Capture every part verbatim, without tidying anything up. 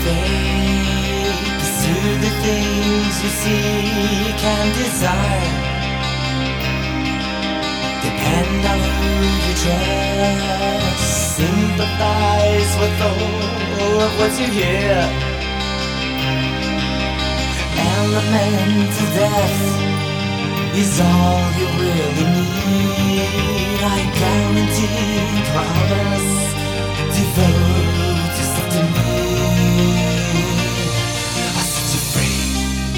faith, pursue the things you seek and desire. Depend on who you trust, sympathize with all of what you hear. Elemental death is all you really need. I guarantee promise. Devote yourself to me. I'll set you free.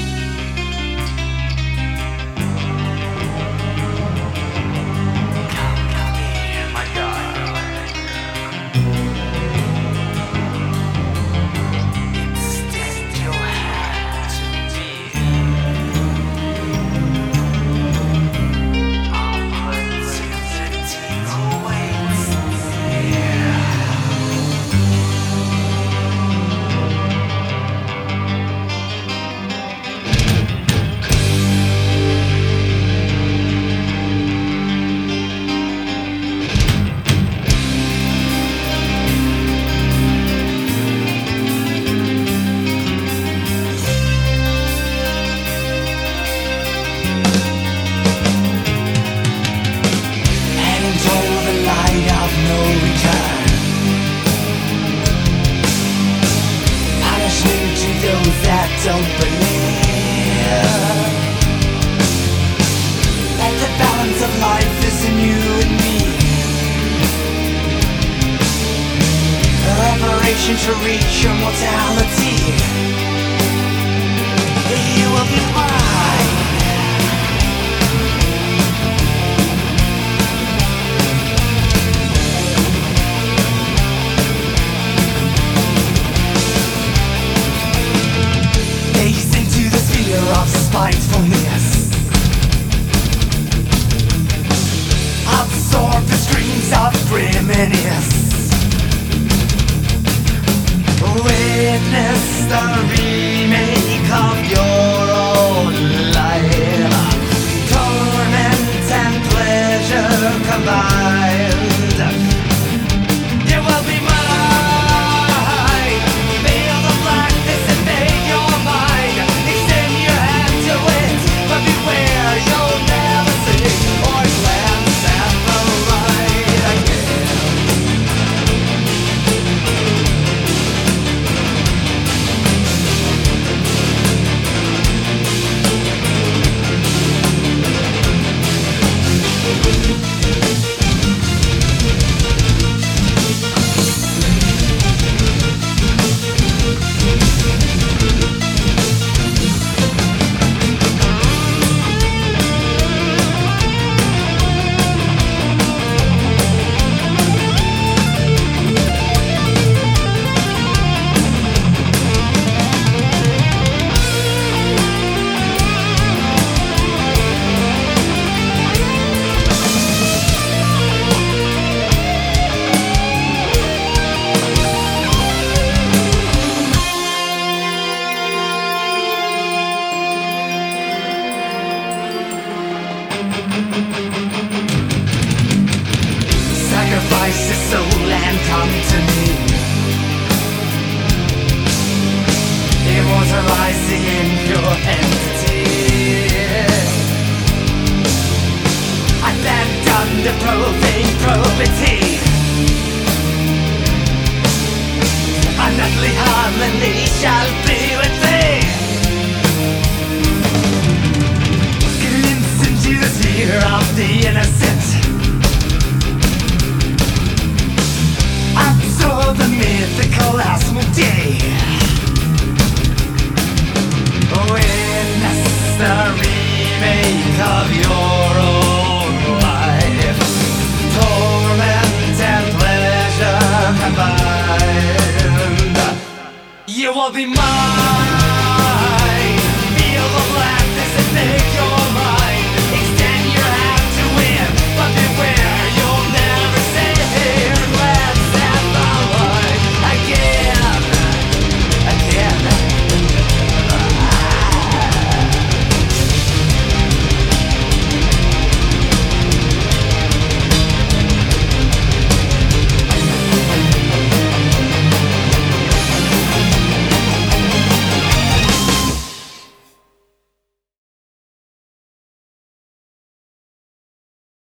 Come to me, my darling. Extend your hand to me. Opportunity awaits here. No return. Punishment to those that don't believe. That the balance of life is in you and me. Reparation to reach your mortality. You will be mine. Of spitefulness, absorb the screams of reminisce. Witness the remake of your own life. Torment and pleasure combined. You will be mine. Feel the blackness and make your mind. Extend your hand to it, but beware, you'll never see or glance at the light again. Sacrifice your soul and come to me. Immortalizing in your entity. Abandon the profane probity. Unearthly harmony shall be with thee. Glimpse into the sphere of the innocent. Absorb the mythical Asmodee. Witness the remake of your own life. Torment and pleasure combined. You will be mine.